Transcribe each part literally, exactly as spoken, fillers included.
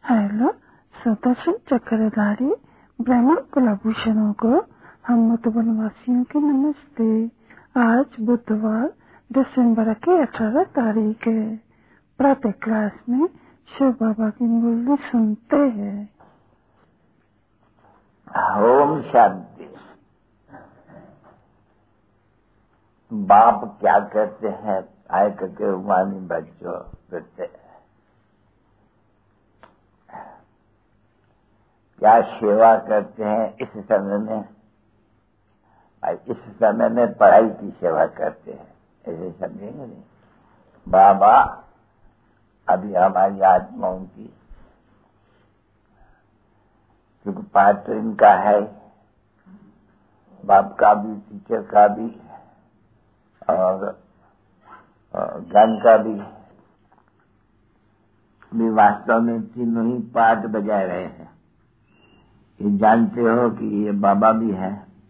Hello Sudarshan चक्रधारी ब्राह्मण कुलभूषणों को हम मधुबन वासियों की नमस्ते। आज बुधवार दिसंबर की अठारह तारीख है। प्रातः क्लास में शिव बाबा की मुरली सुनते हैं। ओम शांति। बाप क्या कहते हैं आय करके उमानी बच्चों करते क्या सेवा करते हैं इस समय में। इस समय में पढ़ाई की सेवा करते हैं, ऐसे समझेंगे नहीं। बाबा अभी हमारी आत्माओं की, क्योंकि पाठ तो इनका है, बाप का भी, टीचर का भी और ज्ञान का भी, भी वास्तव में तीनों ही पाठ बजा रहे हैं। ये जानते हो कि ये बाबा भी है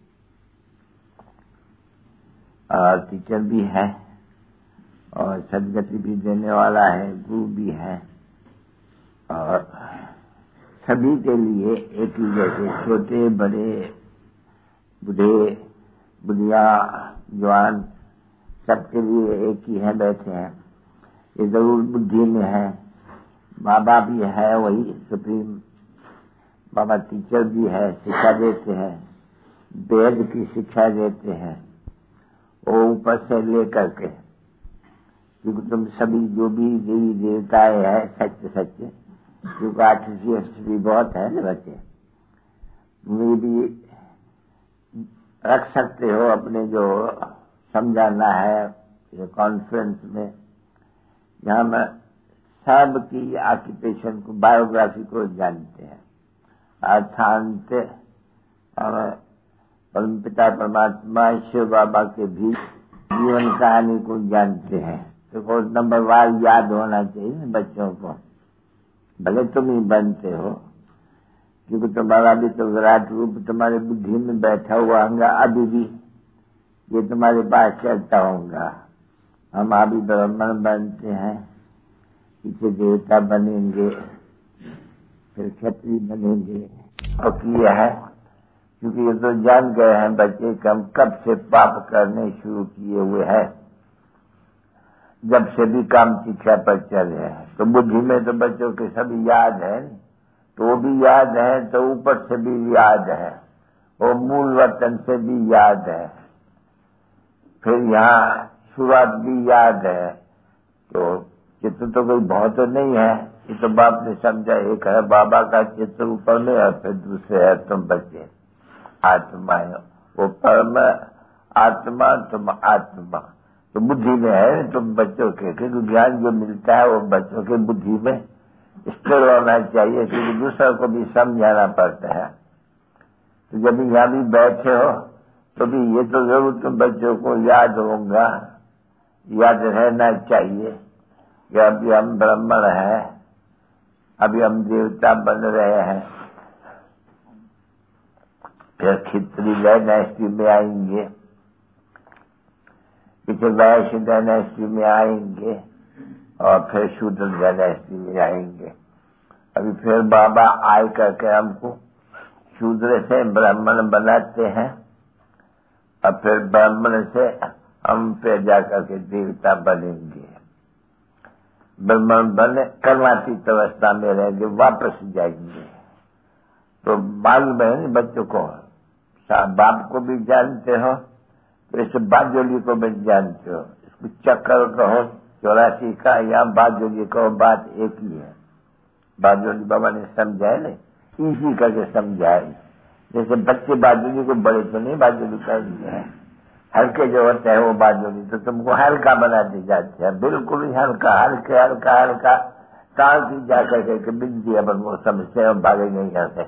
और टीचर भी है और सदगति भी देने वाला है, गुरु भी है और सभी के लिए एक ही जैसे, छोटे बड़े बूढ़े बुढ़िया जवान, सबके लिए एक ही है, बैठे हैं। ये जरूर बुद्धि में है। बाबा भी है वही सुप्रीम बाबा, टीचर भी है, शिक्षा देते हैं, वेद की शिक्षा देते हैं, वो ऊपर से लेकर के, क्योंकि तुम सभी जो भी देवी देवताएं हैं सत्य सत्य, क्योंकि आर्टिफिशियल भी बहुत है ना बच्चे, वे भी रख सकते हो अपने जो समझाना है कॉन्फ्रेंस में, जहां मैं सबकी ऑक्यूपेशन को, बायोग्राफी को जानते हैं, अर्थांत और परमपिता परमात्मा शिव बाबा के भी जीवन कहानी को जानते हैं। तो नंबर वार याद होना चाहिए बच्चों को, भले तुम ही बनते हो, क्योंकि तुम्हारा भी तो विराट रूप तुम्हारे बुद्धि में बैठा हुआ होगा, अभी भी ये तुम्हारे पास चलता होगा। हम अभी ब्राह्मण बनते हैं, पीछे देवता बनेंगे, फिर क्षत्रिय बनेंगे, और किया है, क्योंकि ये तो जान गए हैं बच्चे कि हम कब से पाप करने शुरू किए हुए हैं, जब से भी काम शिक्षा पर चले हैं। तो बुद्धि में तो बच्चों के सभी याद है, तो वो भी याद है, तो ऊपर से भी याद है, वो मूल वतन से भी याद है, फिर यहाँ शुरुआत भी याद है। तो चित्र तो कोई बहुत तो नहीं है, ये तो बाप ने समझा, एक है बाबा का चित्र ऊपर में और फिर दूसरे है तुम बच्चे आत्मा, वो परम आत्मा, तुम आत्मा तो बुद्धि में है तुम बच्चों के, क्योंकि ज्ञान जो मिलता है वो बच्चों के बुद्धि में स्थिर होना चाहिए, क्योंकि दूसरों को भी समझाना पड़ता है। तो जब यहाँ भी बैठे हो तो भी ये तो जरूर तुम बच्चों को याद होगा, याद रहना चाहिए कि अभी हम ब्राह्मण हैं, अभी हम देवता बन रहे हैं, फिर खित्री डायनेस्टी में आएंगे, पीछे वैश्य डायनेस्टी में आएंगे और फिर शूद्र डायनेस्टी में आएंगे। अभी फिर बाबा आए करके हमको शूद्र से ब्राह्मण बनाते हैं और फिर ब्राह्मण से हम फिर जाकर के देवता बनेंगे। ब्राह्मण बने कर्मातीत अवस्था में रहेंगे, वापस जाएंगे। तो मालूम है बच्चों को, बाप को भी जानते हो, तो इस बाजोली को भी जानते हो, इसको चक्कर कहो चौरासी का या बाजोली कहो, बात एक ही है। बाजोली बाबा ने समझाए नहीं, इसी करके समझाए। जैसे बच्चे बाजोली को, बड़े तो नहीं बाजोली करते हैं, हल्के जो होते हैं वो बाजोली, तो तुमको हल्का बना दी जाती है, बिल्कुल ही हल्का, हल्के हल्का हल्का ताल की जाकर के बिंदी अपन वो समझते हैं, भागे नहीं करते।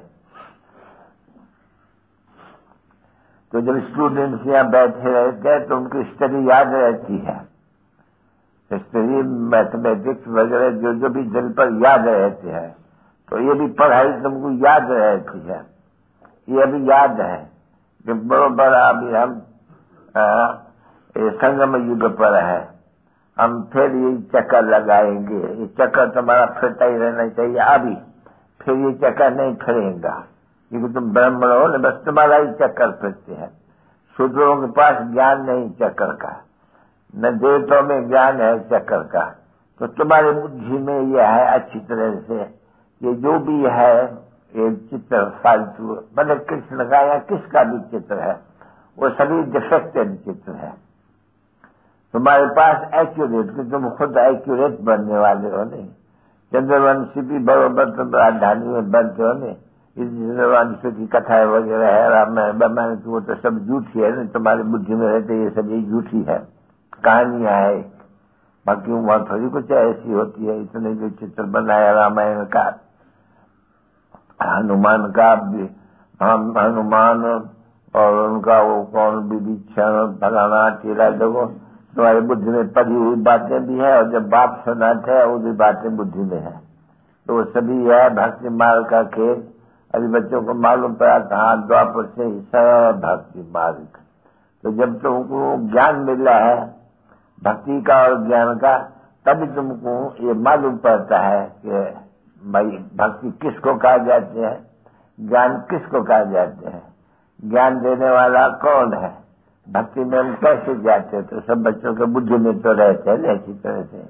तो जब स्टूडेंट्स यहाँ बैठे रहते हैं तो उनकी स्टडी याद रहती है, स्टडी मैथमेटिक्स वगैरह जो जो भी दिल पर याद रहते हैं, तो ये भी पढ़ाई तुमको याद रहती है। ये अभी याद है कि बरोबर अभी हम ये संगम युग पर है, हम फिर ये चक्कर लगाएंगे, ये चक्कर तुम्हारा फिरता ही रहना चाहिए। अभी फिर ये चक्कर नहीं फिरेगा, क्योंकि तुम ब्राह्मण हो न, बस तुम्हारा ही चक्कर फिरते हैं। शूद्रों के पास ज्ञान नहीं चक्कर का, न देवताओं में ज्ञान है चक्कर का। तो तुम्हारी बुद्धि में यह है अच्छी तरह से, ये जो भी है ये चित्र फालतू, मतलब कृष्ण का या किसका भी चित्र है, वो सभी डिफेक्टेड चित्र है। तुम्हारे पास एक्यूरेट, कि तुम खुद एक्यूरेट बनने वाले हो नहीं। चंद्रवंशी भी बरोबर तुम राजधानी में बनते हो नहीं। इस चंद्रवंश की कथाएं वगैरह है, रामायण रामायण की, वो तो सब झूठी है नहीं, तुम्हारी बुद्धि में रहते ये सब झूठी है, कहानियां है। बाकी वहां थोड़ी कुछ ऐसी होती है। इतने जो चित्र बनाया रामायण का, हनुमान का भी, हनुमान और उनका वो कौन विभीषण फलाना टीला, देखो तुम्हारी बुद्धि में पड़ी हुई बातें भी है, और जब बाप सुनाते हैं वो भी बातें बुद्धि में है। तो वो सभी है भक्ति मार्ग का खेल। अभी बच्चों को मालूम पड़ा कहाँ द्वापर से ही सब भक्ति मार्ग। तो जब तुमको ज्ञान मिल रहा है भक्ति का और ज्ञान का, तभी तुमको ये मालूम पड़ता है कि भाई भक्ति किसको कहा जाते हैं, ज्ञान किसको कहा जाते हैं, ज्ञान देने वाला कौन है, भक्ति में हम कैसे जाते हैं। तो सब बच्चों के बुद्धि में तो रहते हैं अच्छी तरह से।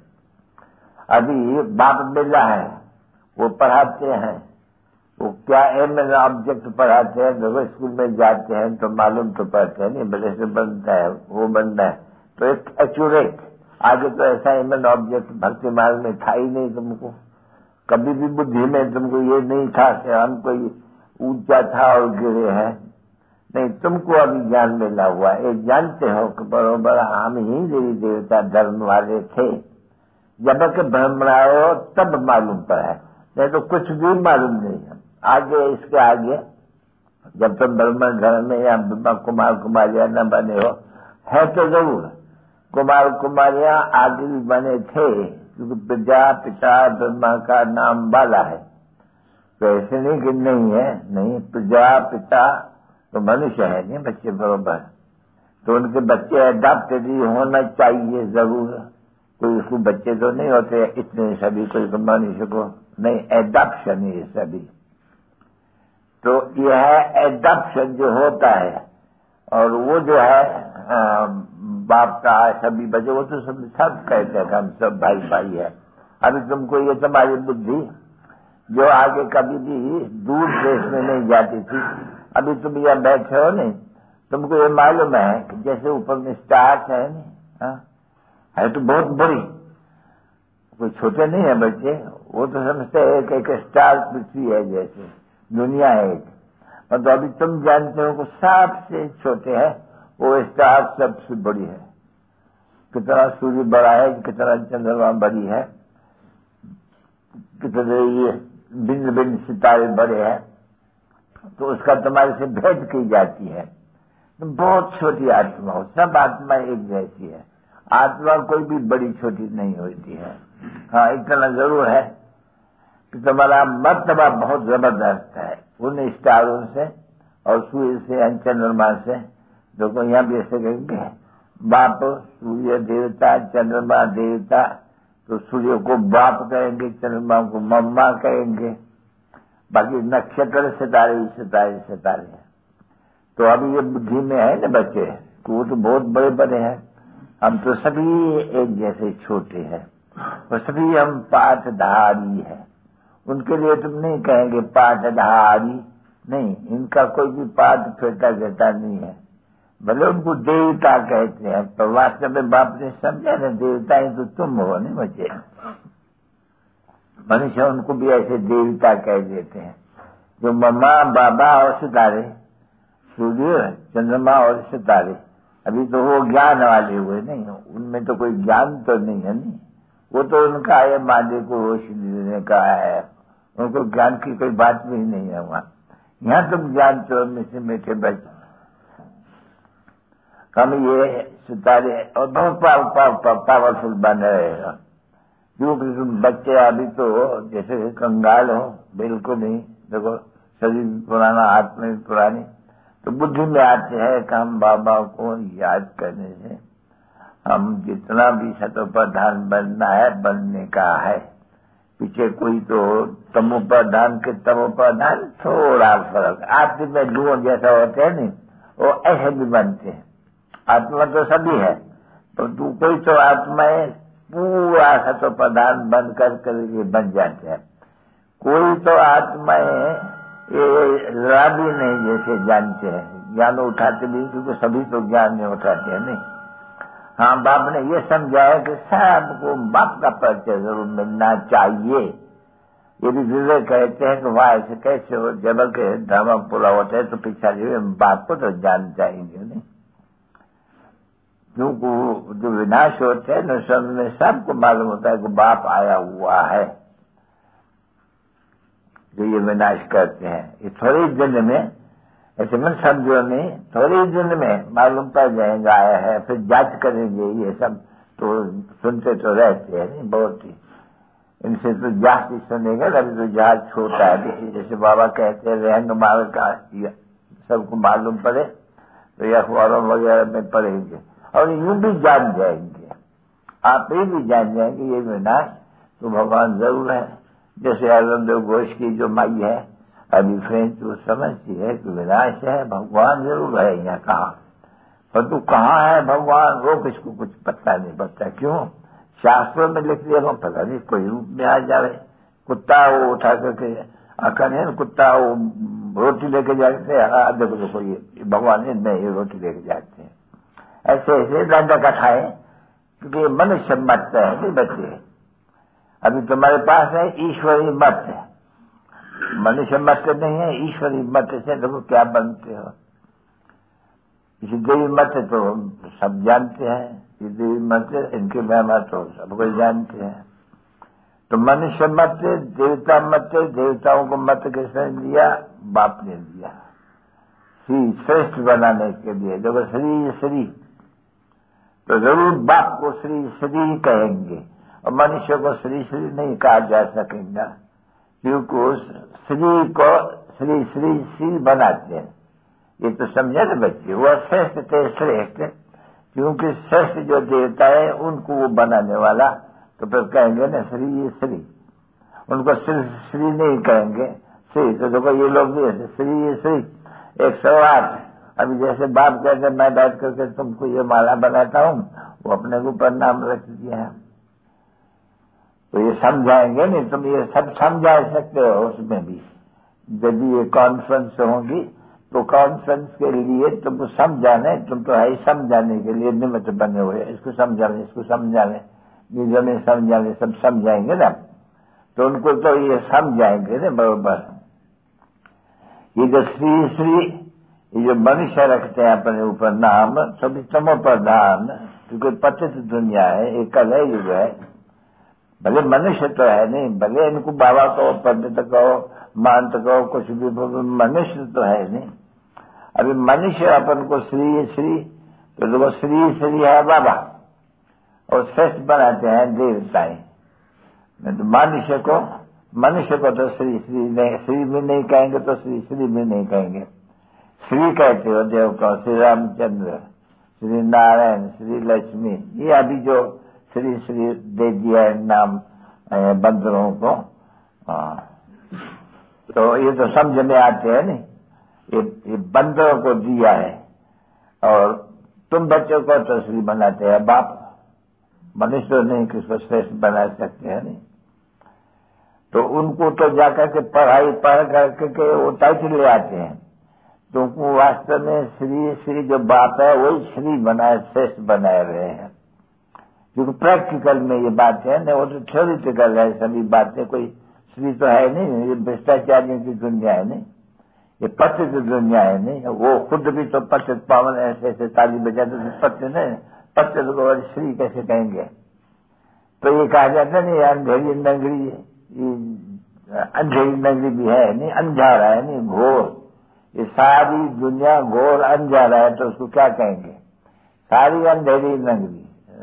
अभी बाप मिला है, वो पढ़ाते हैं, वो क्या एम एन ऑब्जेक्ट पढ़ाते हैं। देखो स्कूल में जाते हैं तो मालूम तो पड़ते हैं, नहीं बड़े से बनता है वो बनना है, तो एक एक्यूरेट। आगे तो ऐसा एम एन ऑब्जेक्ट भक्ति मार्ग में था ही नहीं। तुमको कभी भी बुद्धि में तुमको ये नहीं था कि हम कोई ऊंचा था और गिरे हैं, नहीं, तुमको अभी ज्ञान मिला हुआ है। जानते हो कि बरोबर हम ही देवी देवता धर्म वाले थे। जब तक ब्रह्मण आए हो तब मालूम पड़ा है, नहीं तो कुछ भी मालूम नहीं है। आगे इसके आगे जब तुम ब्रह्मण धर्म में या कुमार कुमारियां न बने हो, है तो जरूर कुमार कुमारियां आगे भी बने थे, क्योंकि प्रजा पिता ब्रह्मा का नाम वाला है। तो ऐसे नहीं कि नहीं है, नहीं, प्रजा पिता तो मनुष्य है नहीं बच्चे बरोबर। तो उनके बच्चे अडॉप्टेड ही होना चाहिए जरूर। कोई उसको बच्चे तो नहीं होते इतने सभी, कोई मनुष्य को नहीं, एडॉप्शन ही सभी। तो यह एडॉप्शन जो होता है, और वो जो है आ, बाप का सभी बच्चे, वो तो सब सब कहते हैं हम सब भाई भाई है। अभी तुमको ये तुम्हारी बुद्धि जो आगे कभी भी दूर देश में नहीं जाती थी, अभी तुम यहाँ बैठे हो नहीं, तुमको ये मालूम है कि जैसे ऊपर में स्टार्स है नहीं, हाँ? है तो बहुत बड़ी, कोई छोटे नहीं है बच्चे, वो तो समझते हैं एक एक स्टार पृथ्वी है, जैसे दुनिया है एक। और तो अभी तुम जानते हो कि सबसे छोटे है वो स्टार सबसे बड़ी है। कितना सूर्य बड़ा है, कितना चंद्रमा बड़ी है, कितने ये भिन्न भिन्न सितारे बड़े हैं, तो उसका तुम्हारे से भेद की जाती है। तो बहुत छोटी आत्मा हो, सब आत्मा एक जैसी है, आत्मा कोई भी बड़ी छोटी नहीं होती है। हाँ, इतना जरूर है कि तुम्हारा मर्तबा बहुत जबरदस्त है उन स्टारों से और सूर्य से, चंद्रमा से। देखो यहाँ भी ऐसे कहेंगे बाप सूर्य देवता, चंद्रमा देवता, तो सूर्य को बाप कहेंगे, चंद्रमा को मम्मा कहेंगे, बाकी नक्षत्र सितारे ही सितारे सितारे हैं। तो अभी ये बुद्धि में है ना बच्चे, वो तो बहुत बड़े बड़े हैं, हम तो सभी एक जैसे छोटे हैं, और सभी हम पाठधारी हैं। उनके लिए तुम नहीं कहेंगे पाठधारी, नहीं, इनका कोई भी पाठ फेटा देता नहीं है, भले उनको देवता कहते हैं, पर वास्तव में बाप ने समझा ना, देवता ही तो तुम हो नहीं बच्चे। मनुष्य उनको भी ऐसे देवता कह देते हैं, जो मम्मा बाबा और सितारे, सूर्य चंद्रमा और सितारे, अभी तो वो ज्ञान वाले हुए नहीं, उनमें तो कोई ज्ञान तो नहीं है, नहीं, वो तो उनका ये मादे को रोशनी देने का है, उनको ज्ञान की कोई बात भी नहीं है वहां। यहाँ तुम ज्ञान चोर में से मीठे बच्चे, हम ये सितारे और बहुत पावरफुल बन रहेगा, क्योंकि तुम बच्चे अभी तो जैसे कंगाल हो, बिल्कुल नहीं, देखो शरीर पुराना, आत्मा भी पुरानी, तो बुद्धि में आते हैं कि हम बाबा को याद करने से हम जितना भी शतोप्रधान बनना है बनने का है, पीछे कोई तो तमोप्रधान के तमोप्रधान थोड़ा फर्क, आत्मा में धुआं जैसा होते हैं नहीं, वो ऐसे भी बनते हैं। आत्मा तो सभी है, तो तू कोई तो आत्माएं पूरा सतो प्रधान बन कर करके बन जाते हैं। कोई तो आत्माएं ये जरा भी नहीं जैसे जानते हैं, ज्ञान उठाते भी, क्योंकि सभी तो ज्ञान नहीं उठाते हैं नहीं। हाँ, बाप ने ये समझाया कि सबको बाप का परिचय जरूर मिलना चाहिए। यदि विवेक कहते हैं कि वाह ऐसे कैसे हो, जब के धर्म पूरा होता है तो पिछा जी बाप को तो जान जाएंगे नहीं, क्योंकि जो विनाश होते हैं न समय में सबको मालूम होता है कि बाप आया हुआ है जो ये विनाश करते हैं। ये थोड़ी दिन में ऐसे मन समझो नहीं, थोड़ी दिन में मालूम पड़ जाएगा आया है, फिर जांच करेंगे। ये सब तो सुनते तो रहते हैं नहीं, बहुत ही इनसे तो जांच ही सुनेगा। अभी तो जहाज छोटा है, जैसे बाबा कहते हैं रहंग मार का सबको मालूम पड़े तो ये अखबारों वगैरह में पढ़ेंगे और यूं भी जान जाएंगे, आप ही भी जान जाएंगे ये विनाश तो भगवान जरूर है। जैसे अरविंद घोष की जो माई है अभी फ्रेंच वो समझती है कि विनाश है, भगवान जरूर है यहाँ कहा, पर तू कहाँ है भगवान, वो किसको कुछ पता नहीं पड़ता। क्यों? शास्त्रों में लिख दिया, पता नहीं कोई रूप में आ जावे। कुत्ता वो उठा करके आकर है, कुत्ता वो रोटी लेके जाते हैं, देखो देखो ये भगवान इनमें ये रोटी लेके जाते हैं। ऐसे ऐसे दादा का खाए, क्योंकि मनुष्य मत है नहीं बच्चे। अभी तुम्हारे पास है ईश्वरी मत है, मनुष्य मत नहीं है, ईश्वरी मत से देखो क्या बनते हो। इसी देवी मत तो सब जानते हैं, ये देवी मत इनके महिमा तो सब कोई जानते हैं। तो मनुष्य मत, देवता मत, देवताओं को मत किसने दिया? बाप ने दिया, श्री श्रेष्ठ बनाने के लिए। देखो श्री श्री तो जरूर बाप को श्री श्री कहेंगे, और मनुष्य को श्री श्री नहीं कहा जा सकेगा, क्योंकि श्री को श्री श्री श्री बनाते हैं। ये तो समझे ना बच्चे, वह श्रेष्ठ थे श्रेष्ठ, क्योंकि श्रेष्ठ जो देवता है उनको वो बनाने वाला, तो फिर कहेंगे ना श्री श्री, उनको श्री श्री नहीं कहेंगे श्री। तो देखो ये लोग भी ऐसे श्री श्री एक सौ आठ। अभी जैसे बाप कहते मैं बैठ करके तुमको ये माला बनाता हूँ, वो अपने को ऊपर नाम रख दिया है, तो ये समझाएंगे नहीं, तुम ये सब समझा सकते हो उसमें भी। जब ये कॉन्फ्रेंस होगी तो कॉन्फ्रेंस के लिए तुमको समझाने, तुम तो है ही समझाने के लिए निमित्त बने हुए, इसको समझाने इसको समझाने निजों में समझाने, सब समझाएंगे ना, तो उनको तो ये समझाएंगे ना बराबर। ये जो श्री श्री ये जो मनुष्य रखते हैं अपने ऊपर नाम, सभी तमो प्रधान, क्योंकि पतित दुनिया है, एक कलह युग है। भले मनुष्य तो है नहीं, भले इनको बाबा कहो, पंडित कहो, मांत कहो, कुछ भी, मनुष्य तो है नहीं। अभी मनुष्य अपन को श्री श्री, तो देखो श्री श्री है बाबा, और श्रेष्ठ बनाते हैं देवताएं। तो मनुष्य को मनुष्य को तो श्री श्री नहीं, श्री भी नहीं कहेंगे तो श्री श्री भी नहीं कहेंगे। श्री कहते हो देव को, श्री रामचंद्र, श्री नारायण, श्री लक्ष्मी, ये अभी जो श्री श्री दे दिया है नाम बंदरों को, आ, तो ये तो समझ में आते हैं नहीं, ये, ये बंदरों को दिया है। और तुम बच्चों को तो श्री बनाते हैं बाप, मनुष्य तो नहीं किसको श्रेष्ठ बना सकते हैं नहीं। तो उनको तो जाकर के पढ़ाई पढ़ करके वो टाइटल ले आते हैं, तो वास्तव में श्री श्री जो बात है वही श्री बनाए, श्रेष्ठ बनाए रहे हैं। क्योंकि प्रैक्टिकल में ये बात है ना, वो तो थ्योरिटिकल है सभी बातें, कोई श्री तो है नहीं। ये भ्रष्टाचारियों की दुनिया है नहीं, ये पतित दुनिया है नहीं। वो खुद भी तो पतित पावन ऐसे ऐसे ताली बजाते थे, पतित नहीं, पतित को श्री कैसे कहेंगे? तो ये कहा जाता नहीं अंधेरी नगरी, अंधेरी नगरी भी है नहीं, अंधारा है नहीं, घोर। ये सारी दुनिया घोर अंधारा है, तो उसको क्या कहेंगे? सारी अंधेरी नगरी।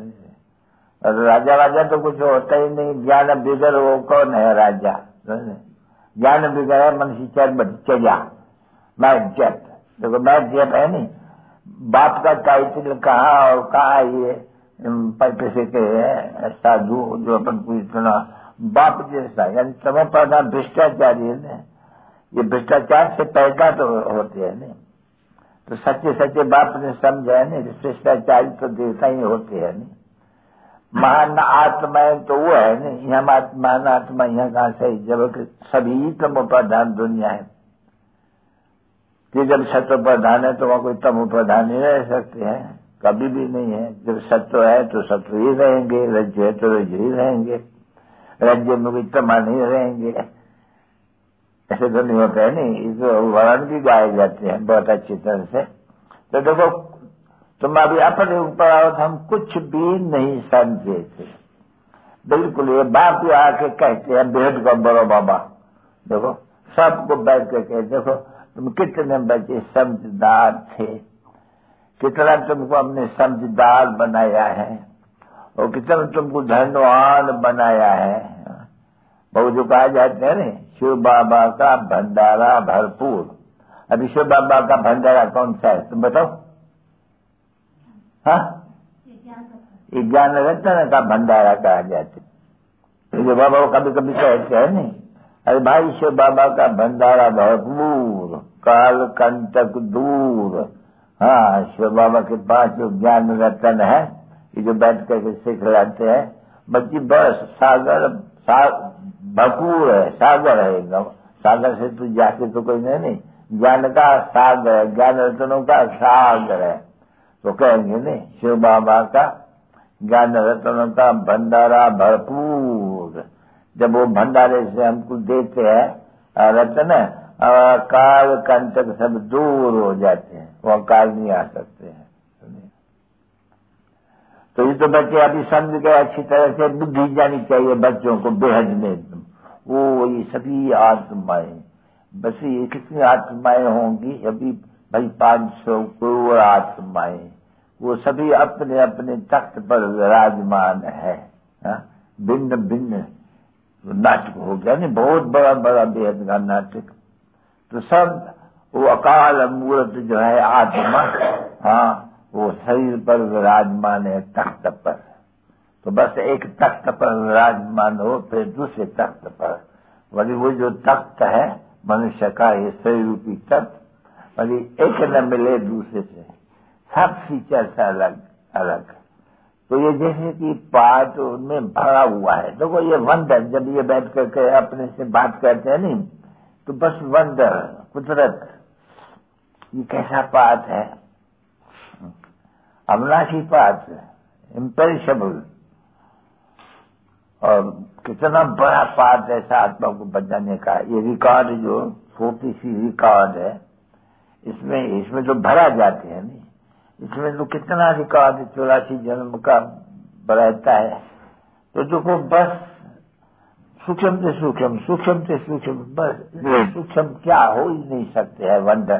और राजा राजा तो कुछ होता ही नहीं, ज्ञान बिगड़ वो कौन है राजा? ज्ञान बिगड़ा मनुष्य चल चलिया मैं जप, देखो मैं जप है नहीं, बाप का टाइटल कहा और कहा ये पैसे के साधु जो अपन को इतना बाप जैसा, यानी तमो प्रधान भ्रष्टाचारी है ना, ये भ्रष्टाचार से पैदा तो होते हैं ना। तो सच्चे सच्चे बाप ने समझा है ना, भ्रष्टाचारी तो देवता ही होते हैं ना। महान आत्माएं तो वो है ना, यहाँ महान आत्मा यहाँ कहाँ से, जब सभी तमो प्रधान दुनिया है कि जब सत्व प्रधान है तो वहां कोई तमो प्रधान नहीं रह सकते हैं, कभी भी नहीं है। जब सत्व है तो सत्व ही रहेंगे, रज्जु है तो रज्जु ही रहेंगे, रज्जु में कोई तमा नहीं रहेंगे। ऐसे तो नहीं होता है नहीं, इस वर्ण भी गाए जाते हैं बहुत अच्छी तरह से। तो देखो तुम अभी अपने ऊपर आओ तो हम कुछ भी नहीं समझे थे, बिल्कुल। ये बाप ही आके कहते हैं बेहद को बड़ो बाबा, देखो सबको बैठ के कहे देखो तुम कितने बच्चे समझदार थे, कितना तुमको हमने समझदार बनाया है, और कितना तुमको धनवान बनाया है। बहुत जो कहा जाते हैं ना, शिव बाबा का भंडारा भरपूर। अभी शिव बाबा का भंडारा कौन सा है तुम बताओ? हाँ, ये ज्ञान रत्न का भंडारा कहा जाते। शिव बाबा कभी कभी कहते हैं नहीं, अरे भाई शिव बाबा का भंडारा भरपूर, काल कंटक दूर। हाँ, शिव बाबा के पास जो ज्ञान रत्न है, ये जो बैठ करके सिखलाते हैं बच्ची, बस सागर भरपूर है, सागर है एकदम। सागर से तू जाके तो कोई नहीं, नहीं ज्ञान का सागर है, ज्ञान रत्नों का सागर है। तो कहेंगे नहीं शिव बाबा का ज्ञान रत्नों का भंडारा भरपूर। जब वो भंडारे से हमको देते हैं रत्न, काल कंटक सब दूर हो जाते हैं, वो काल नहीं आ सकते हैं। तो ये तो बच्चे अभी समझ गए, अच्छी तरह से बुद्धि जानी चाहिए बच्चों को बेहद में। वो ये सभी आत्माएं, बस ये कितनी आत्माएं होंगी अभी भाई, पांच सौ करोड़ आत्माएं, वो सभी अपने अपने तख्त पर विराजमान है। भिन्न भिन्न नाटक हो गया नहीं, बहुत बड़ा बड़ा बेहद का नाटक। तो सब वो अकाल मूर्त जो है आत्मा, हाँ वो शरीर पर विराजमान है तख्त पर। तो बस एक तख्त पर विराजमान हो, फिर दूसरे तख्त पर, वही वो जो तख्त है मनुष्य का, ये शरीर रूपी तख्त, वही एक न मिले दूसरे से, सब फीचर से अलग अलग। तो ये जैसे कि पाठ उनमें भरा हुआ है। देखो ये वंदर, जब ये बैठ करके अपने से बात करते हैं नहीं, तो बस वंदर कुदरत, ये कैसा पाठ है, अविनाशी पाठ, इम्पेरिशेबल, और कितना बड़ा पाठ है आत्मा को बचाने का। ये रिकॉर्ड जो छोटी सी रिकॉर्ड है, इसमें इसमें तो भरा जाते हैं नहीं, इसमें तो कितना रिकॉर्ड चौरासी जन्म का रहता है। तो देखो बस सूक्ष्म से सूक्ष्म, सूक्ष्म से सूक्ष्म, बस सूक्ष्म क्या हो ही नहीं सकते हैं वंदर।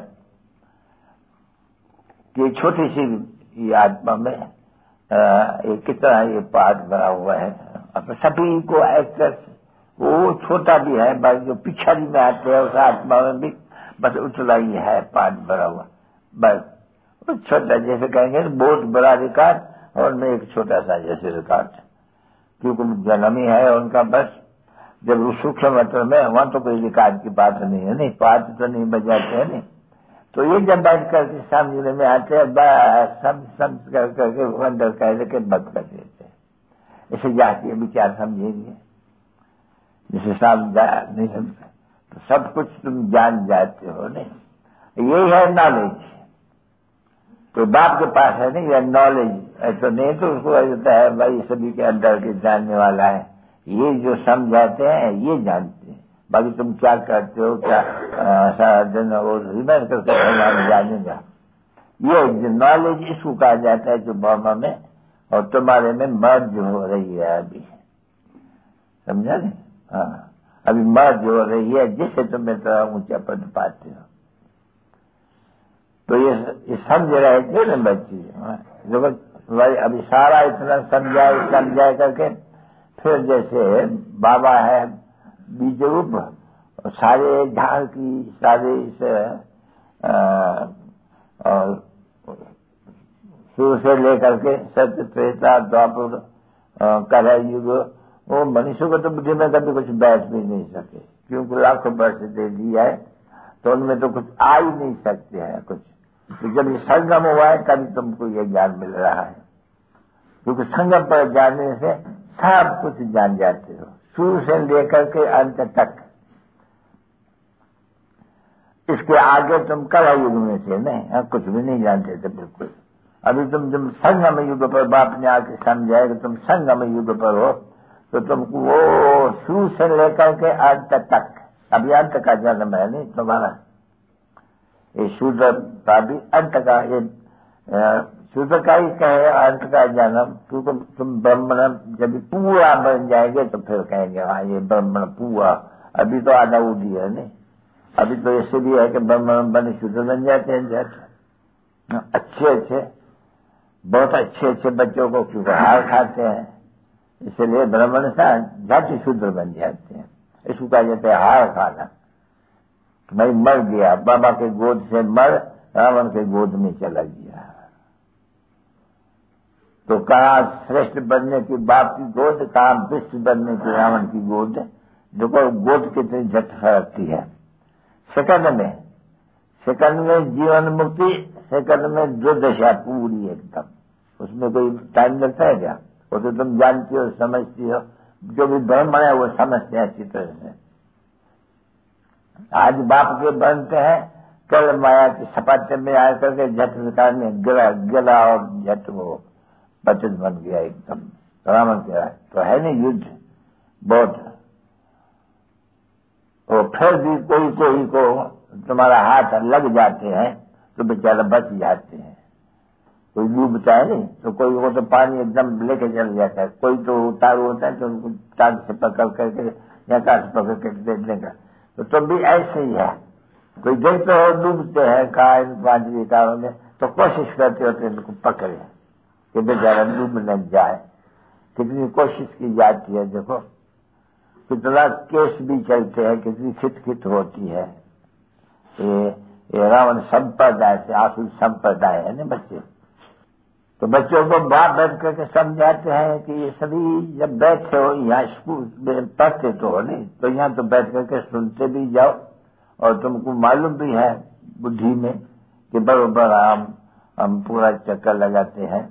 ये छोटी सी ये आत्मा में ये कितना ये पाठ भरा हुआ है। अब सभी को एक्टर्स, वो छोटा भी है, बस जो पिछड़ी में आते हैं उस आत्मा में भी बस उतना ही है पाठ भरा हुआ। बस छोटा, जैसे कहेंगे बहुत बड़ा रिकॉर्ड और मैं एक छोटा सा जैसे रिकॉर्ड, क्योंकि जन्म ही है उनका। बस जब वो सूक्ष्म मतलब में, वहां तो कोई रिकॉर्ड की बात नहीं है, नहीं पाठ तो नहीं बजाते हैं नहीं। तो ये जब बैठ करके समझने में आते हैं, बस सब समझ कर करके अंदर कह के बंद कर देते हैं। इसे जाके विचार समझेंगे, जिसे साहब नहीं समझते तो सब कुछ तुम जान जाते हो नहीं। यही है नॉलेज। तो बाप के पास है नहीं, यह नॉलेज ऐसा नहीं, तो उसको ऐसा है भाई सभी के अंदर के जानने वाला है, ये जो समझाते हैं ये जानते हैं। बाकी तुम क्या करते हो, क्या सारा दिन और रिमेंड करते भगवान जानेगा। ये नॉलेज इसको कहा जाता है जो ब्रह्म में और तुम्हारे में मर्ज हो रही है अभी, समझा नहीं? हाँ, अभी मर्ज हो रही है, जिससे तुम इतना ऊंचा पद पाते हो। तो ये, ये समझ रहे थे ना बच्चे, जो भाई अभी सारा इतना समझाए समझाए करके, फिर जैसे बाबा है बीज रूप, सारे झाड़ की सारे इस और शुरू से लेकर के सत्य त्रेता द्वापर कलयुग वो मनुष्य को तो बुद्धि में कभी कुछ बैठ भी नहीं सके, क्योंकि लाखों वर्ष दे दिया है तो उनमें तो कुछ आ ही नहीं सकते हैं कुछ। तो जब ये संगम हुआ है तभी तुमको ये ज्ञान मिल रहा है, क्योंकि संगम पर जानने से सब कुछ जान जाते हो, शुरू से लेकर के अंत तक। इसके आगे तुम कल युग में थे नहीं, कुछ भी नहीं जानते थे बिल्कुल। अभी तुम जब संगम युग पर बाप ने आके समझाए कि तुम संगम युग पर हो, तो तुमको वो शुरू से लेकर के अंत तक, अभी अंत का जन्म है नहीं तुम्हारा, ये शूद्र का भी अंत का, ये शूद्र का ही कहे अंत का जन्म, क्योंकि तुम ब्राह्मण जब पूरा बन जाएंगे तो फिर कहेंगे हाँ ये ब्राह्मण पूरा। अभी तो आधा उठी है नहीं, अभी तो ऐसे भी है कि ब्राह्मण बन शूद्र बन जाते हैं जट, अच्छे अच्छे बहुत अच्छे अच्छे बच्चों को क्योंकि हार खाते हैं, इसलिए ब्राह्मण सा झट शूद्र बन जाते हैं। इसको कहा जाता है हार खाना। मैं मर गया, बाबा के गोद से मर रावण के गोद में चला गया, तो कहा श्रेष्ठ बनने की बाप की गोद, कहा विश्व बनने की रावण की गोद। देखो गोद कितनी झट फरकती है। सेकंड में सेकंड में जीवन मुक्ति, सेकंड में जो दशा पूरी एकदम, उसमें कोई टाइम लगता है क्या? वो तो तुम जानती हो समझती हो, जो भी ब्राह्मण है वो समझते हैं अच्छी तरह से। आज बाप के बनते हैं, कल माया के सपाटे में आकर के झट विकार में गिरा गिरा और झट वो बचत बन गया एकदम रावण के। तो है नहीं युद्ध बहुत, और फिर भी कोई कोई को तुम्हारा हाथ लग जाते हैं तो बेचारा बच जाते हैं। कोई डूबता है नहीं तो कोई को तो पानी एकदम लेके चल जाता है, कोई तो उतारू होता है तो उनको टांग से पकड़ करके या कार से पकड़ करके दे देगा। तो तुम भी ऐसे ही है, कोई देखते हो डूबते हैं कहा इन पांच विकारों में, तो कोशिश करते होते इनको पकड़े कि बेचारा डूब न जाए। कितनी कोशिश की जाती है, देखो कितना केस भी चलते हैं, कितनी खिटखिट होती है। ये, ये रावण संप्रदाय से आसुर संप्रदाय है ना बच्चे, तो बच्चों को बाप बैठ करके समझाते हैं कि ये सभी जब बैठे हो यहाँ स्कूल में पढ़ते तो हो नहीं, तो यहाँ तो बैठ करके सुनते भी जाओ और तुमको मालूम भी है बुद्धि में कि बरोबर हम हम पूरा चक्कर लगाते हैं,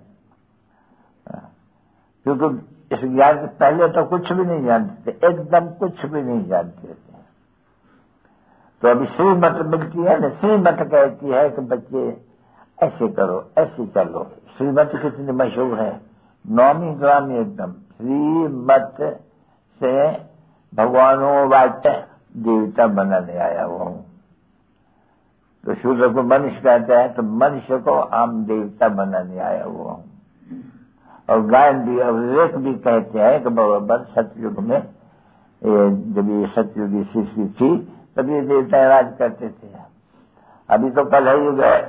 क्योंकि इस ज्ञान के पहले तो कुछ भी नहीं जानते थे, एकदम कुछ भी नहीं जानते थे। तो अभी श्रीमत मिलती है ना, श्रीमत कहती है कि बच्चे ऐसे करो ऐसे चलो। श्रीमत कितनी मशहूर है, नौमी ग्रामी एकदम, श्रीमत से भगवानों वाच देवता बनाने आया हुआ हूं। तो शूद्र को मनुष्य कहता है, तो मनुष्य को आम देवता बनाने आया हुआ हूं। और गायन भी और विवेक भी कहते हैं कि बराबर सतयुग में जब ये सतयुगी सृष्टि थी तभी देवता राज करते थे। अभी तो कल है युग है,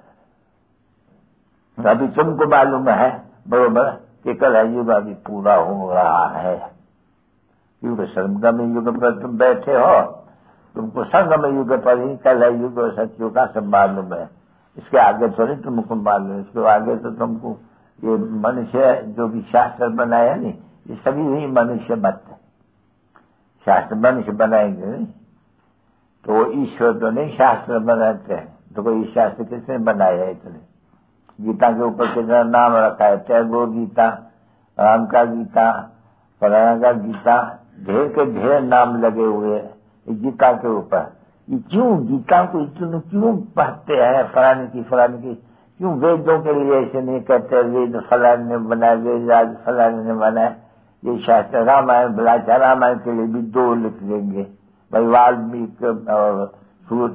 अभी तुमको मालूम है बरोबर कि कल है युग अभी पूरा हो रहा है, क्योंकि संगम युग पर तुम बैठे हो, तुमको संगम युग पर ही कल है युग और सतयुग का सब मालूम है। इसके आगे तो नहीं तुमको मालूम, इसके आगे तो तुमको ये मनुष्य जो भी शास्त्र बनाया नहीं, ये सभी ही मनुष्य मत है। शास्त्र मनुष्य बनाएंगे नहीं, तो ईश्वर तो नहीं शास्त्र बनाते हैं। तो कोई शास्त्र किसने बनाया है? इतने गीता के ऊपर कितना नाम रखा है, टैगोर गीता, राम का गीता, फलाना का गीता, ढेर के ढेर नाम लगे हुए हैं गीता के ऊपर। ये क्यों गीता को इतने क्यों पढ़ते हैं? फलाने की फलाने की क्यों? वेदों के लिए ऐसे नहीं कहते वेद फलाने ने बनाया, वेद राज फलाने ने बनाया। ये शास्त्र रामायण बुलाचा, रामायण के लिए भी दो लिख देंगे भाई, वाल्मीकि और सूत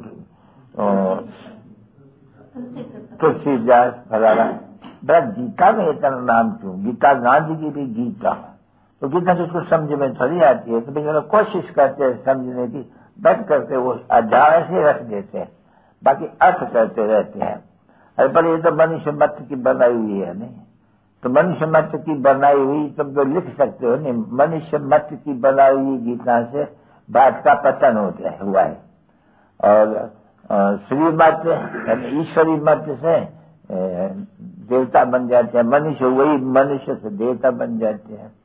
तुलसीदास फलाना। बड़ा गीता में इतना नाम क्यों? गीता गांधी की भी गीता, तो गीता किसको समझ में थोड़ी आती है। तो भाई कोशिश करते हैं समझने की, बैठ करके वो अध्याय से रख देते हैं, बाकी अर्थ करते रहते हैं। अरे पर ये तो मनुष्य मत की बनाई हुई है नहीं, तो मनुष्य मत की बनाई हुई तुम तो लिख सकते हो नहीं। मनुष्य मत की बनाई हुई गीता से बात का पतन होता है हुआ है, और श्रीमत यानी ईश्वरी मत से देवता बन जाते हैं। मनुष्य वही मनुष्य से देवता बन जाते हैं।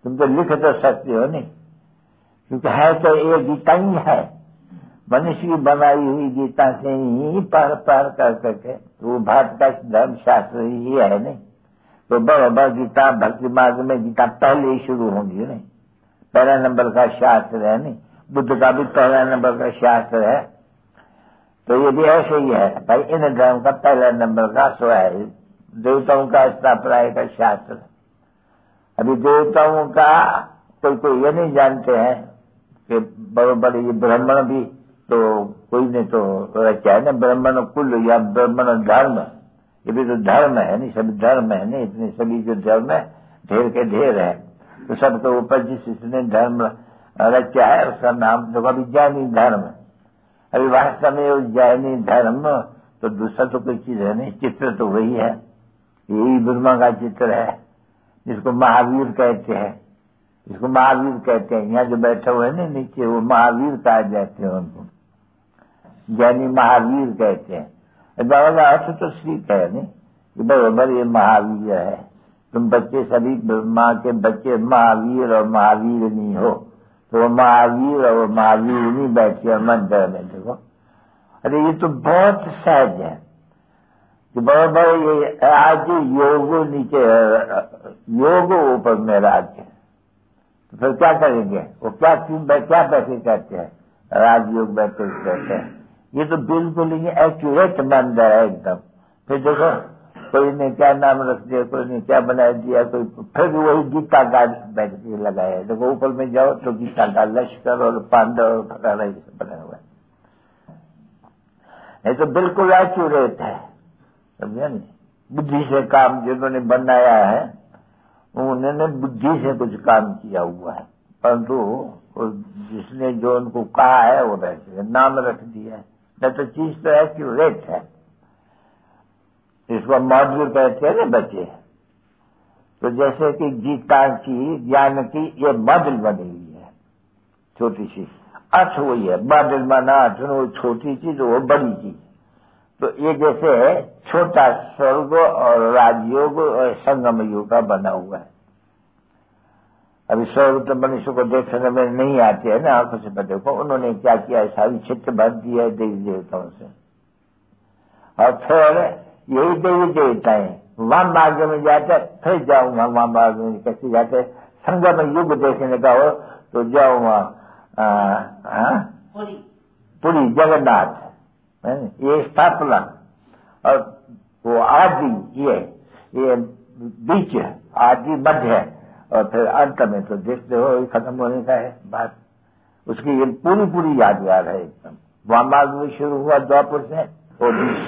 तुम तो लिख तो सकते हो नहीं, क्योंकि है तो ये गीता ही है, मनुष्य की बनाई हुई गीता से ही पढ़ पढ़ कर करके, वो भारत का धर्म शास्त्र ही है नहीं। तो बराबर गीता भक्ति मार्ग में गीता पहले ही शुरू होंगी नहीं, पहला नंबर का शास्त्र है नहीं, बुद्ध का भी पहला नंबर का शास्त्र है। तो ये भी ऐसे ही है भाई, इन धर्म का पहला नंबर का सो है देवताओं का स्थापना का शास्त्र। अभी देवताओं का कोई कोई ये नहीं जानते हैं कि बड़े ये ब्राह्मण भी तो कोई नहीं तो रचा है ना, ब्राह्मण कुल या ब्राह्मण धर्म, ये भी तो धर्म है नहीं, सभी धर्म है नहीं, इतने सभी जो धर्म है ढेर के ढेर है। तो सबके ऊपर जिस इसने धर्म रचा है उसका नाम तो अभी जैनी धर्म। अभी वास्तव में वो जैनी धर्म तो दूसरा तो कोई चीज है नहीं, चित्र तो वही है, यही ब्रह्मा का चित्र है जिसको महावीर कहते हैं, जिसको महावीर कहते हैं। यहाँ जो बैठे हुए हैं ना नीचे, वो महावीर कहा जाते हैं, उनको जैनी महावीर कहते हैं। बाबा का अर्थ तो ठीक है नहीं कि बराबर ये महावीर है, तुम बच्चे सभी माँ के बच्चे महावीर और महावीर नहीं हो, तो वो महावीर और महावीर नहीं बैठे और मंदिर में देखो। अरे ये तो बहुत सहज है कि बराबर ये आज योग नीचे योग ऊपर में राज्य, तो फिर क्या करेंगे? वो क्या क्या बैठे कहते हैं, राजयोग बैठे कहते हैं। ये तो बिल्कुल ही एक्यूरेट मंदिर है एकदम। फिर देखो कोई ने क्या नाम रख दिया, कोई ने क्या बना दिया, कोई फिर भी वही गीता का बैठ के लगाया है। देखो ऊपर में जाओ तो गीता का लश्कर और पांडव और फकारा बना हुआ है, ये तो बिल्कुल एक्यूरेट है, समझे नहीं। बुद्धि से काम जिन्होंने बनाया है उन्होंने बुद्धि से कुछ काम किया हुआ है, परंतु जिसने जो उनको कहा है वो वैसे नाम रख दिया है, न तो चीज तो एक्यूरेट है। इसको मॉड्यूल कहते हैं ना बच्चे, तो जैसे कि गीता की ज्ञान की ये मॉडल बनी हुई है, छोटी सी अर्थ वही है, मॉडल माना अर्थ, वो छोटी चीज वो बड़ी चीज। तो ये जैसे छोटा स्वर्ग और राजयोग और संगम योग का बना हुआ है। अभी स्वर्ग तो मनुष्य को देखने में नहीं आते है ना आंखों से, पर देखो उन्होंने क्या किया, सारी चित्र भर दी है देवी देवताओं से, और फिर यही देवी देवताएं वहां मार्ग में जाते, फिर जाओ वहां वहां मार्ग में कैसे जाते, संगम युग देखने का हो तो जाओ वहां पुरी जगन्नाथ, ये स्थापना और वो आदि, ये ये बीच आदि मध्य, और फिर अंत में तो देखते हो खत्म होने का है बात। उसकी ये पूरी पूरी यादगार है एकदम। वहां मार्ग में शुरू हुआ द्वापर से और बीच,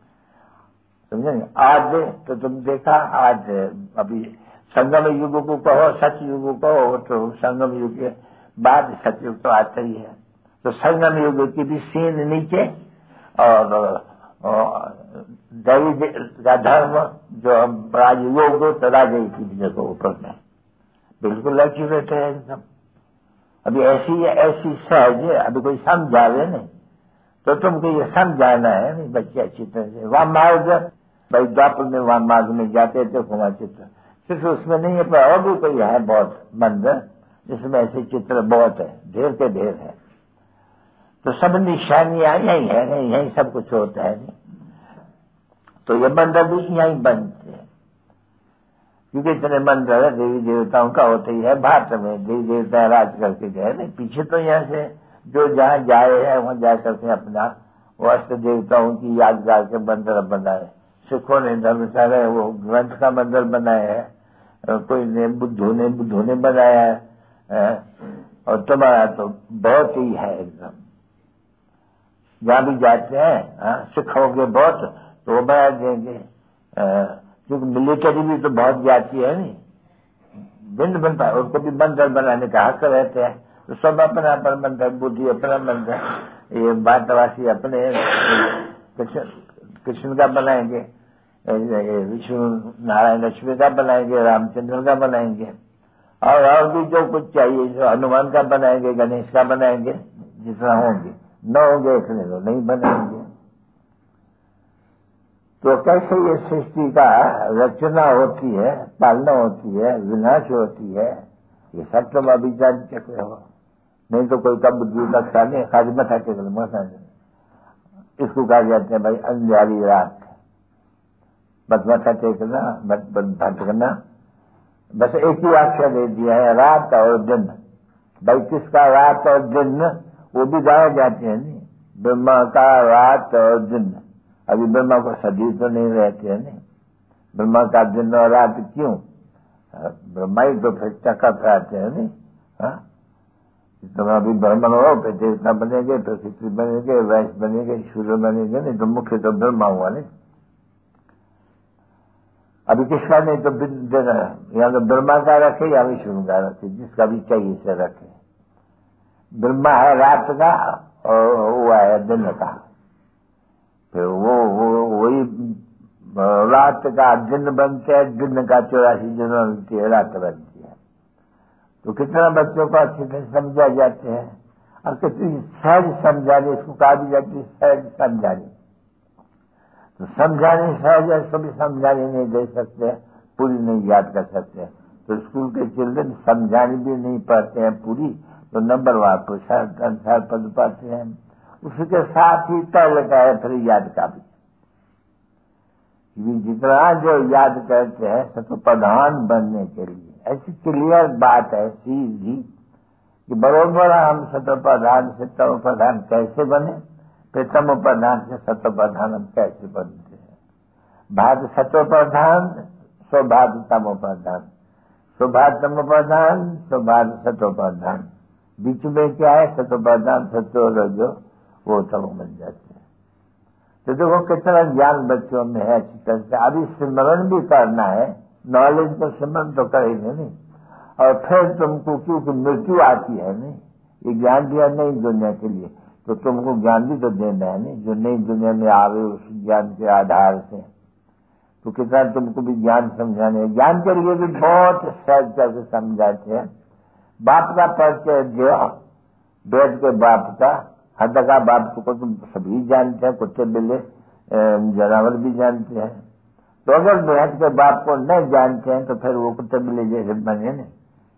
समझे। आज तो तुम देखा, आज अभी संगम युग को कहो सच युग को कहो, तो संगम युग के बाद सतयुग तो आता ही है। तो संगम युग की भी सीन नीचे और दैवी का धर्म जो राजयोग तो राजा की जगह ऊपर में, बिल्कुल एक्यूरेट है एकदम। अभी ऐसी ऐसी सहज है, अभी कोई समझावे नहीं तो तुमको ये समझाना है नहीं बच्चे अच्छी तरह से। वहां मार्ग भाई द्वापर में वहां मार्ग में जाते थे कुमार चित्र, सिर्फ उसमें नहीं है, पर और भी कोई है बहुत मंदिर जिसमें ऐसे चित्र बहुत है, ढेर के ढेर है। तो सब निशानियां यही है नहीं, यही सब कुछ होता है नहीं। तो ये मंदिर भी यही बनते हैं, क्योंकि इतने मंदिर है देवी देवताओं का होते ही है भारत में, देवी देवता राज करके गए नहीं। पीछे तो यहाँ से जो जहाँ जाए है वहां जा करके अपना वो अष्ट देवताओं की यादगार के मंदिर बनाए। सिखों ने धर्मशाला वो ग्रंथ का मंदिर बनाया है, कोई ने बुद्धों ने बुद्धों ने बनाया है, और तुम्हारा तो बहुत ही है एकदम। जहां भी जाते हैं सिखोगे बहुत तो वो बना देंगे, क्योंकि मिलिट्री भी तो बहुत जाती है नहीं, भिन्न बनता है, उनको भी मंदिर बनाने का हक रहते हैं। तो सब अपना अपना मंदिर, बुद्धि अपना मंदिर, ये भारतवासी अपने कृष्ण का बनाएंगे, विष्णु नारायण लक्ष्मी का बनाएंगे, रामचंद्र का बनाएंगे, और और भी जो कुछ चाहिए, जो हनुमान का बनाएंगे, गणेश का बनाएंगे, जितना होंगे। न होंगे इसलिए तो नहीं बनाएंगे। तो कैसे ये सृष्टि का रचना होती है, पालना होती है, विनाश होती है, ये सब तुम अभिज्ञान चक्र हो, नहीं तो कोई कब बुद्धि लगता नहीं, खाली मथा टेक मथा। इसको कहा जाते हैं भाई अंधियारी रात, बस मथा टेकना, बस भटकना, बस एक ही आख्या दे दिया है रात और दिन। भाई किसका रात और दिन, वो भी गाए जाते हैं नहीं, ब्रह्मा का रात और दिन। अभी ब्रह्मा को सदी तो नहीं रहते हैं नहीं, ब्रह्मा का दिन और रात क्यों, ब्रह्मा ही तो फिर चक्कर रहते हैं नहीं। हाँ, तुम अभी ब्रह्मण हो, फिर देवता बनेंगे, फिर खिचड़ी बनेंगे, वैश्य बनेंगे, सूर्य बनेंगे, नहीं तो मुख्य तो ब्रह्मा हुआ नहीं। अभी किसका नहीं तो दिन, या तो ब्रह्मा का रखे या विष्णु का रखे, जिसका भी चाहिए से रखे। ब्रह्मा है रात का और वो है दिन का, फिर वो वो वही रात का दिन बनते हैं, दिन का चौरासी जन्म बनती है, रात बनती है। तो कितना बच्चों को अच्छी तरह समझा जाते हैं, और कितनी सहज समझाने, इसको कहा भी जाती है सहज समझाने। तो समझाने सहज है, सभी समझाने नहीं दे सकते, पूरी नहीं याद कर सकते। तो स्कूल के चिल्ड्रन समझाने भी नहीं पाते हैं पूरी, तो नंबर वहां पुरुषार्थ अनुसार पद पाते हैं। उसके साथ ही तय लगा है फिर याद का भी, जितना जो याद करते हैं सतो प्रधान बनने के लिए। ऐसी क्लियर बात है सीधी कि बरोबर हम सतो प्रधान से तमो प्रधान कैसे बने, फिर तमो प्रधान से सतो प्रधान हम कैसे बनते हैं। भाग सतो प्रधान, स्वभाग तमो प्रधान, स्वभाग तमो प्रधान, स्वभाग सतो प्रधान। बीच में क्या है, सतो प्रधान सतो रजो, वो तमो बन जाते हैं। तो देखो कितना ज्ञान बच्चों में है अच्छी तरह से। अभी स्मरण भी करना है, नॉलेज को स्मरण तो करेंगे नहीं, और फिर तुमको क्योंकि मृत्यु आती है नहीं, ये ज्ञान दिया नई दुनिया के लिए, तो तुमको ज्ञान भी तो देना है नहीं, जो नई दुनिया में आवे उस ज्ञान के आधार से। तो कितना तुमको भी ज्ञान समझाने, ज्ञान के लिए भी बहुत सहज करके समझाते हैं। बाप का परिचय दिया, वेद के बाप का, हद का बाप को तुम सभी जानते हैं, कुत्ते बिल्ले जानवर भी जानते हैं। तो अगर वेद के बाप को नहीं जानते हैं तो फिर वो कुत्ते बिल्ले जैसे बने नहीं,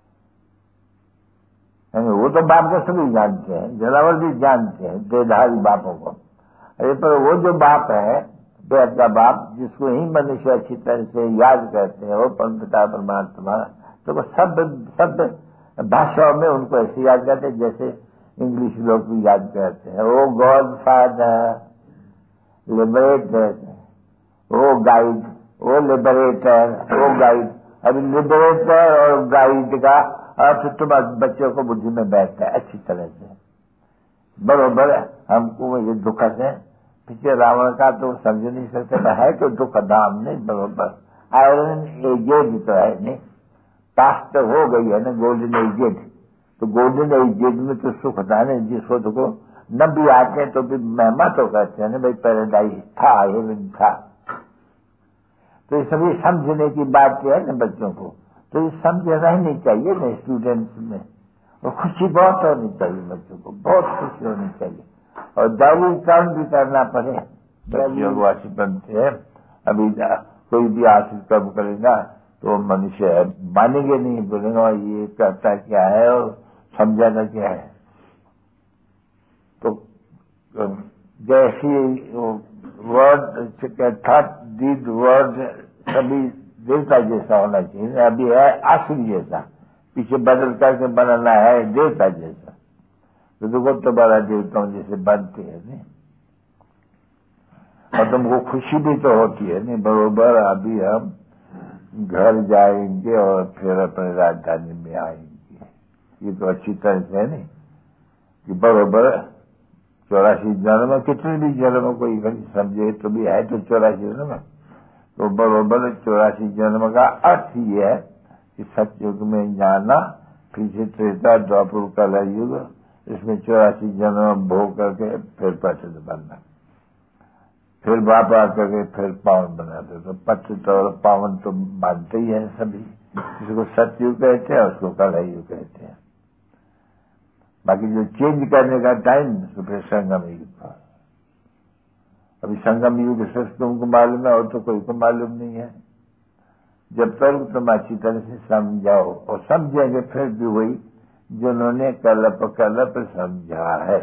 वो तो बाप को सभी जानते हैं, जानवर भी जानते हैं देहधारी बापों को। अरे पर वो जो बाप है वेद का बाप, जिसको ही मनुष्य अच्छी तरह से याद करते हैं, वो परमपिता परमात्मा, तो वो सब सब भाषाओं में उनको ऐसे याद करते हैं जैसे इंग्लिश लोग भी याद करते हैं। O God father, liberator, O guide, O liberator, O guide. अभी लिबरेटर और गाइड का अर्थ तुम्हारे बच्चों को बुद्धि में बैठता है अच्छी तरह से, बरोबर। हमको ये दुख है, पीछे रावण का तो समझ नहीं सकते, है तो दुख धाम नहीं, बरोबर। आयरन एजेड तो है नहीं, पास तो हो गई है ना गोल्डन एजेड, तो गोल्डन एजेड में तो सुख था नहीं, जिसको देखो न भी आते हैं तो भी महिमा तो करते हैं ना भाई, पैराडाइज था, हेवन था। तो ये सभी समझने की बात है ना बच्चों को, तो ये समझ रहनी चाहिए ना स्टूडेंट्स में, और खुशी बहुत होनी चाहिए बच्चों को, बहुत खुशी होनी चाहिए, और दैवी कर्म भी करना पड़े। बच्चों को आशीष बनते हैं, अभी कोई भी आशीष कर्म करेगा तो मनुष्य मानेंगे नहीं, बोलेगा ये करता क्या है और समझाना क्या है। तो जैसी वर्ड थॉट डीड वर्ड सभी देवता जैसा होना चाहिए, अभी है आसुरी जैसा, पीछे बदल करके बनाना है देवता जैसा। तो देखो तो बड़ा देवताओं जैसे बनते हैं नहीं, और तुमको खुशी भी तो होती है नहीं, बरोबर। अभी हम घर जाएंगे और फिर अपने राजधानी में आएंगे, ये तो अच्छी तरह से है नहीं कि बरोबर चौरासी जन्म, कितने भी जन्म कोई समझे तो भी है तो चौरासी जन्म, तो बरोबर चौरासी जन्म का अर्थ ये है कि सतयुग में जाना, फिर से त्रेता द्वापर कलह युग, इसमें चौरासी जन्म भोग करके फिर पतित बनना, फिर बाप आकर के फिर पावन बनाते। तो पतित और पावन तो मानते ही हैं सभी, जिसको सतयुग कहते हैं उसको कलह युग कहते हैं। बाकी जो चेंज करने का टाइम तो फिर संगम युग था। अभी संगम युग से तुमको मालूम है और तो कोई को मालूम नहीं है। जब तक तुम अच्छी तरह से समझाओ, और समझेंगे फिर भी वही जिन्होंने कल्प कल्प समझा है।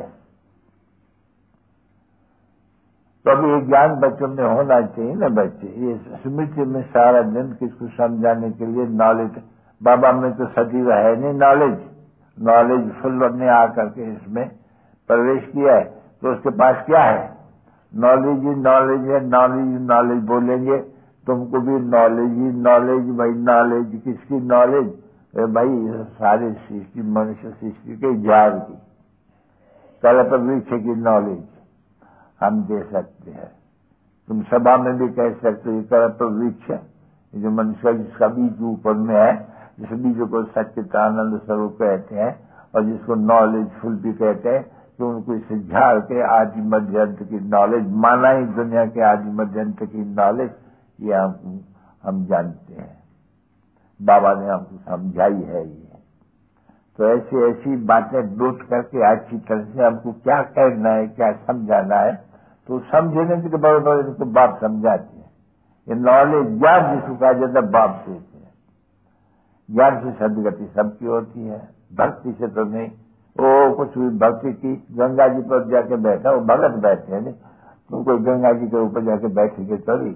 तो अभी ये ज्ञान बच्चों में होना चाहिए ना। बच्चे ये स्मृति में सारा दिन किसको समझाने के लिए नॉलेज, बाबा में तो सदैव है नहीं नॉलेज। नॉलेज फुल ने आकर के इसमें प्रवेश किया है, तो उसके पास क्या है? नॉलेज ही नॉलेज है। नॉलेज नॉलेज बोलेंगे तुमको भी नॉलेज ही नॉलेज। भाई नॉलेज किसकी नॉलेज? भाई सारे सृष्टि, मनुष्य सृष्टि के झाड़ की, कल्प वृक्ष की नॉलेज हम दे सकते हैं। तुम सभा में भी कह सकते हो कल्प वृक्ष जो मनुष्य जिसका बीज ऊपर में है, जिस बीज को सच्चिदानंद स्वरूप कहते हैं, और जिसको नॉलेजफुल भी कहते हैं, तो उनको इसे झाड़ के आदि मध्य अंत की नॉलेज माना ही दुनिया के आदि मध्य अंत की नॉलेज, ये हम हम जानते हैं। बाबा ने हमको समझाई है ये। तो ऐसी ऐसी बातें नोट करके अच्छी तरह से हमको क्या कहना है, क्या समझाना है, तो समझने के बराबर इनको बाप समझाते हैं। ये नॉलेज ज्ञान जिसको कहा जाता है बाप देते हैं। ज्ञान से सदगति सबकी होती है, भक्ति से तो नहीं। वो कुछ भी भक्ति की, गंगा जी पर जाके बैठा, वो भगत बैठे हैं नहीं, तुम कोई गंगा जी के ऊपर जाके बैठेंगे तभी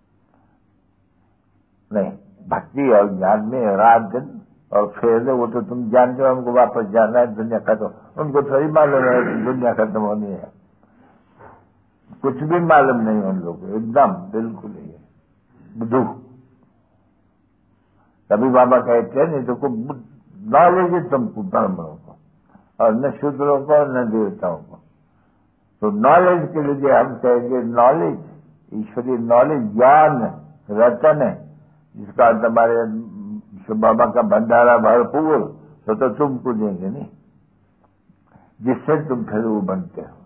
नहीं। भक्ति और ज्ञान में रात दिन और फेर वो तो तुम जानते हो, हमको वापस जाना है, दुनिया खत्म। उनको थोड़ी मालूम है कि दुनिया खत्म होनी है, कुछ भी मालूम नहीं उन लोगों को, एकदम बिल्कुल ही बुद्धू। कभी बाबा कहते हैं नहीं तो नॉलेज है तुमको, ब्राह्मणों को, और न शूद्रों को न देवताओं को। तो नॉलेज के लिए हम कहेंगे नॉलेज, ईश्वरीय नॉलेज, ज्ञान रतन है, जिसका तुम्हारे बाबा का भंडारा भरपूर, तो, तो तुमको देंगे नहीं, जिससे तुम फिर वो बनते हो।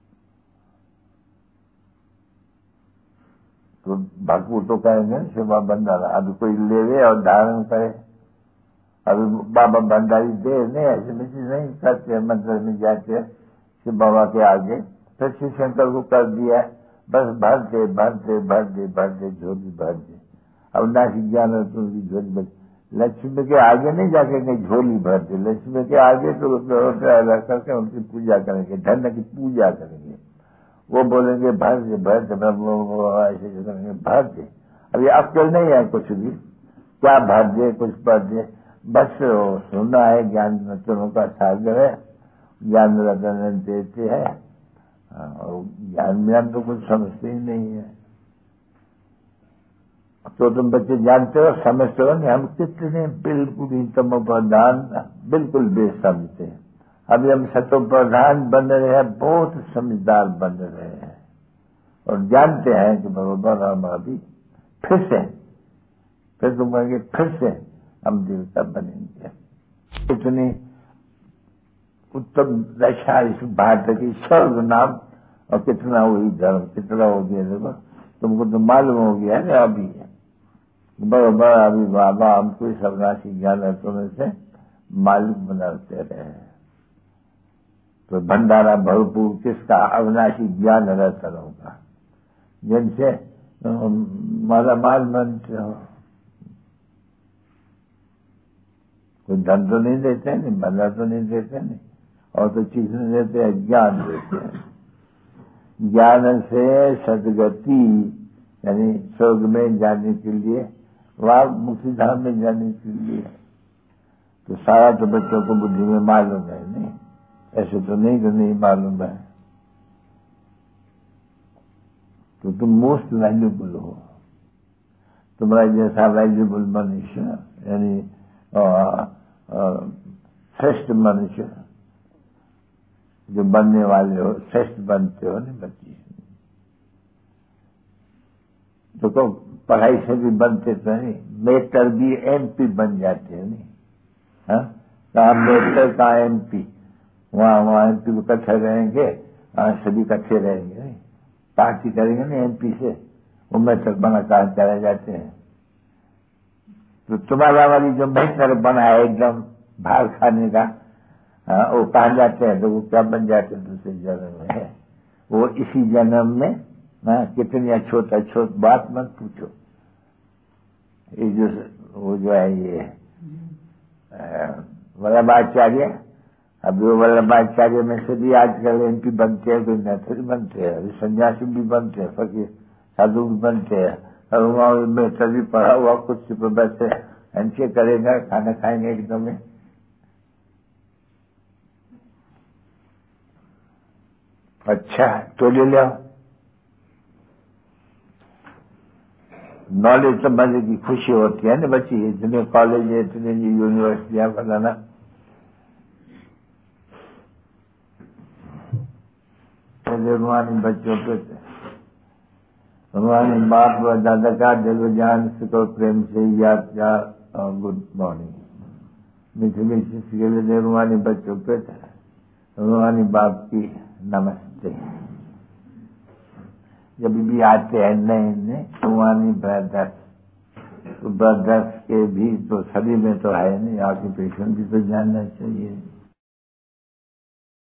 तो भरपूर तो कहेंगे शिवा भंडारा, अभी कोई लेवे और धारण करे। अभी बाबा भंडारी दे नहीं, ऐसे में नहीं करते, मंदिर में जाके शिव बाबा के आगे, फिर शिव शंकर को कर दिया, बस भर दे भर दे भर दे भर दे झोली भर दे। अब नासिक ज्ञान की झोली भर, लक्ष्मी के आगे नहीं जाके कहीं झोली भर दे, लक्ष्मी के आगे तो रख करके उनकी पूजा करेंगे, धन की पूजा करेंगे। वो बोलेंगे भर दे भर दे, ऐसे करेंगे भर दे। अभी अक्ल नहीं है कुछ भी, क्या भर दे कुछ भर दे, बस सुनना है। ज्ञान रत्नों का सागर है, ज्ञान रत्न देते हैं, और ज्ञान ज्ञान तो कुछ समझते ही नहीं है। तो तुम बच्चे जानते हो, समझते हो नहीं, हम कितने बिल्कुल ही तमो प्रधान, बिल्कुल बेसमझते हैं। अभी हम सतो प्रधान बन रहे हैं, बहुत समझदार बन रहे हैं, और जानते हैं कि बरोबर हम अभी फिर से, फिर तुम कहेंगे फिर से हम देवता बनेंगे। इतनी उत्तम दशा इस भारत की, स्वर्ग नाम, और कितना हुई धर्म, कितना हो गया देखो, तुमको तो मालूम हो गया है अभी बराबर। अभी बाबा हमको इस अविनाशी ज्ञान रत्नों से मालिक बनाते रहे। तो भंडारा भरपूर किसका? अविनाशी ज्ञान रत्नों का, जिनसे माला माल बनते हो। कोई धन तो नहीं देते नहीं, भंडार तो नहीं देते नहीं, और तो चीज नहीं देते हैं, ज्ञान देते हैं। ज्ञान से सदगति, यानी स्वर्ग में जाने के लिए, वहां मुक्ति धाम में जाने के लिए। तो सारा तो बच्चों को बुद्धि में मालूम है नहीं, ऐसे तो नहीं तो नहीं मालूम है। तो तुम मोस्ट वैल्यूबल हो, तुम्हारा जैसा वैल्यूबल मनुष्य, यानी श्रेष्ठ मनुष्य जो बनने वाले हो, श्रेष्ठ बनते हो नहीं बच्चे। तो, तो पढ़ाई से भी बनते तो नहीं, मेटर भी एमपी बन जाते हैं नहीं। हाँ, कहा मेटर का एमपी, वहां वहां एमपी को इकट्ठे रहेंगे, सभी इकट्ठे रहेंगे नहीं, पार्टी करेंगे नहीं एमपी से, वो मेटर बना कहा चले जाते हैं। तो तुम्हारा वाली जो मेटर बना है एकदम भाग खाने का, हाँ, वो कहा जाते हैं, तो वो क्या बन जाते हैं दूसरे जन्म में है। वो इसी जन्म में, हाँ, कितनी छोटा छोट बात मत पूछो, ये जो वो जो है ये वल्लभाचार्य, अभी वो वल्लभाचार्य में से भी आजकल एमपी बनते हैं, कोई नेता बनते हैं, अभी सन्यासी भी बनते हैं, फकीर साधु भी बनते हैं, और वहां बेहतर भी पढ़ा हुआ कुछ वैसे ऐसे करेगा, खाना खाएंगे एकदम। अच्छा तो ले लो, नॉलेज तो मजे की खुशी होती है ना बच्ची, इतने कॉलेज है, इतने यूनिवर्सिटियां बनाना। रूहानी बच्चों पे रूहानी बाप व दादा का दिल जान सुख प्रेम से याद या गुड मॉर्निंग। मीठी मीठी के लिए रूहानी बच्चों पे रूहानी बाप की नमस्ते। जब भी आते हैं नए नए रूहानी ब्रदर्स, तो ब्रदर्स के भी तो सभी में तो है नहीं, ऑक्यूपेशन भी तो जानना चाहिए।